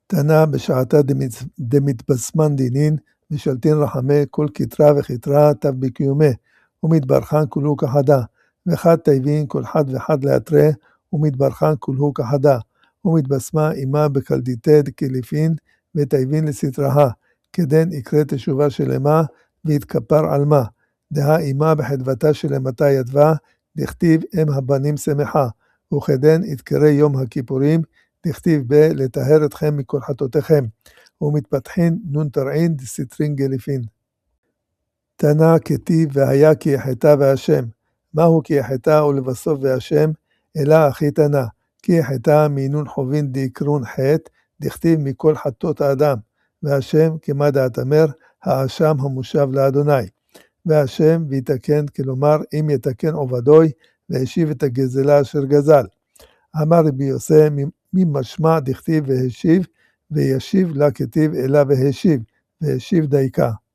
תנא בשעתה דמתבשמן דינין, ושלטין רחמי כל כתרה וכתרה תב בקיומי, ומתברכן כולו כחדה, וחד תיבין כל חד וחד לאתרי, ומתברכן כולו כחדה, ומתבשמה אימה בקלדיתי דקליפין, ותיבין לסתרها, כדן יקרא תשובה שלמה, ויתכפר על מה, דהה אימה בחדוותה שלמתה ידבה, דכתיב אם הבנים שמחה, וכדן יתקרא יום הכיפורים, דכתיב ב לטהר אתכם מכל חטאותיכם, ומתפתחין נון תרעין דסטרין גליפין. תנא כתיב והיה כי יחטא והשם, מהו כי יחטא ולבסוף והשם, אלא אחי תנא, כי יחטא מינון חובין דיקרון חטא, דכתיב מכל חטאות האדם, והשם כמה דאתמר, האשם המושב לאדוני, והשם ויתקן, כלומר אם יתקן עובדוי, והשיב את הגזלה אשר גזל. אמר רבי יוסי ממשמע דכתיב והשיב, וישיב לה כתיב אלא והשיב, והשיב דייקה.